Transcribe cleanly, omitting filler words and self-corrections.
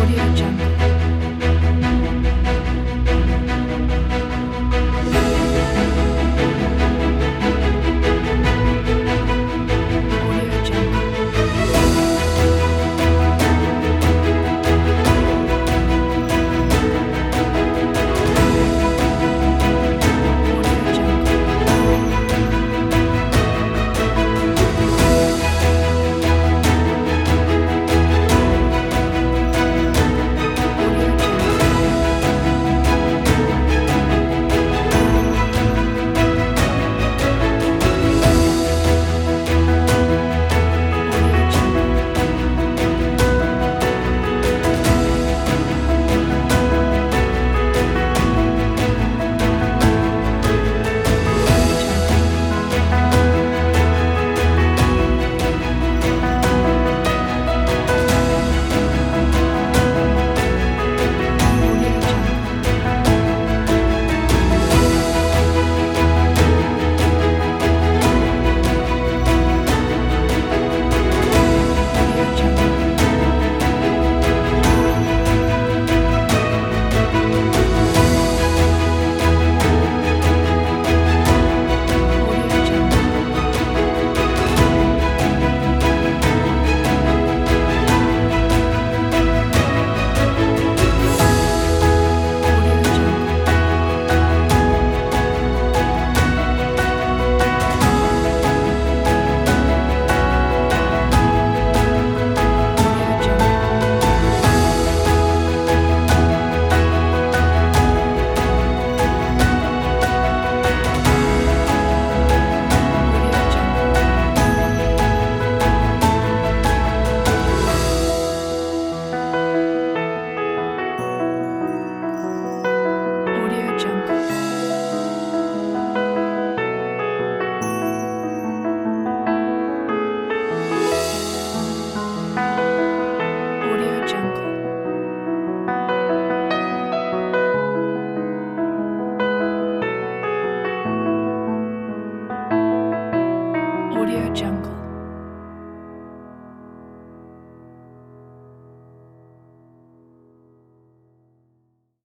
Audio Jungle. Audio Jungle. Audio Jungle. Audio Jungle. Audio Jungle. Audio Jungle. Audio Jungle. Audio Jungle. Audio Jungle. Audio Jungle. Audio Jungle. Audio Jungle. Audio Jungle. Audio Jungle. Audio Jungle.